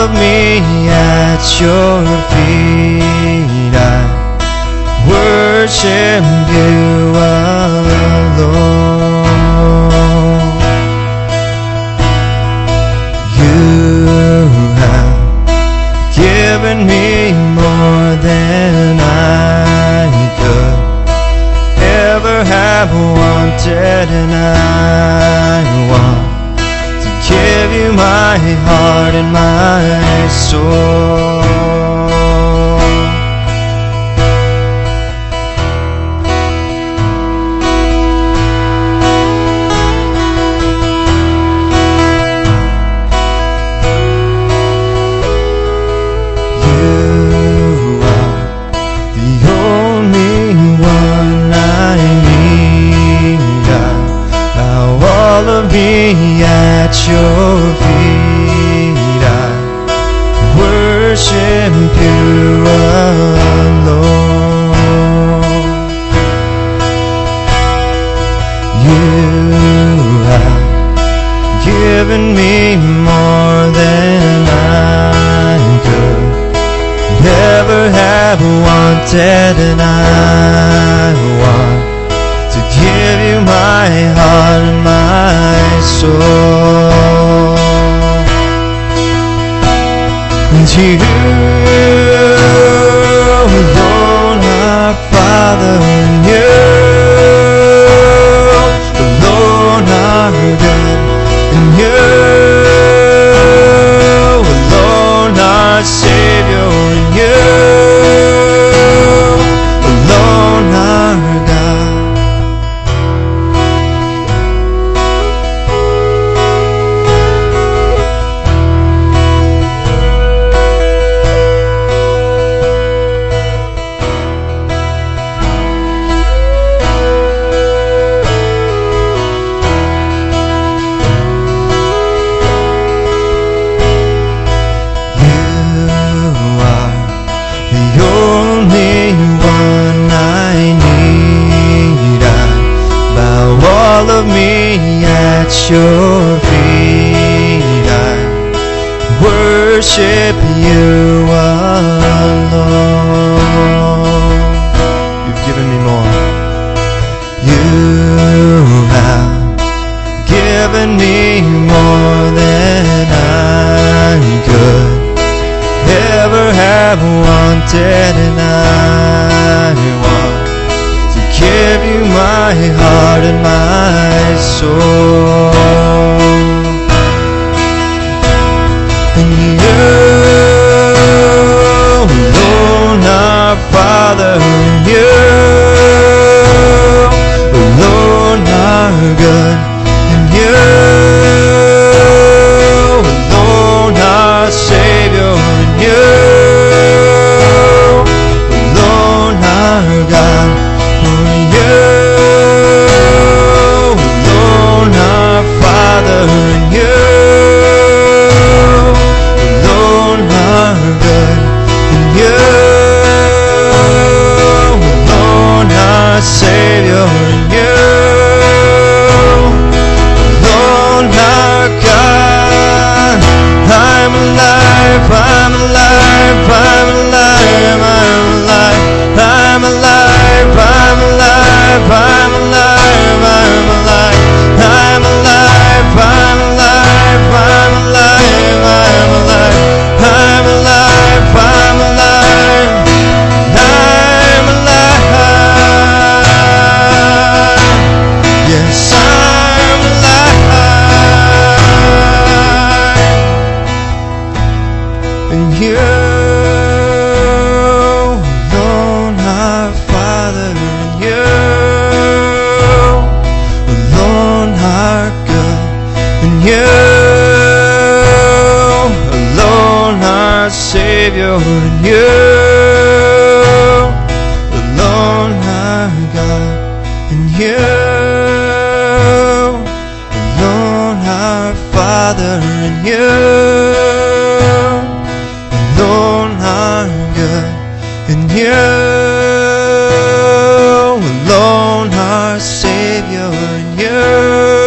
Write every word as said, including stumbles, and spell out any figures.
of me at your feet. I worship you alone. You have given me more than I could ever have wanted, and I want to give you my heart and my soul. At your feet I worship you alone. You have given me more than I could ever have wanted, and I want to give you my heart and my soul. And to you alone, our Father, and you alone are good, and you alone are Savior, and you alone are God. All of me at your feet, I worship you alone. You've given me more. You have given me more than I could ever have wanted, and I want to give you my heart and my soul. And you alone are Father, and you alone are good, and you alone are Savior, and you alone are God. You alone are Father, and you alone are good, and you alone are Savior, and you alone are God. I'm alive, I'm alive, I'm alive, I'm alive, I'm alive, I'm alive, I'm alive, I'm alive, I'm alive, I'm alive, I'm alive, I'm alive, I'm alive, I'm alive, I'm alive. Yes, I'm alive. And you alone are Father, and you alone are good, and you alone are Savior, and you alone are God, and you alone are Father, and you alone are good, and you alone are Savior, and you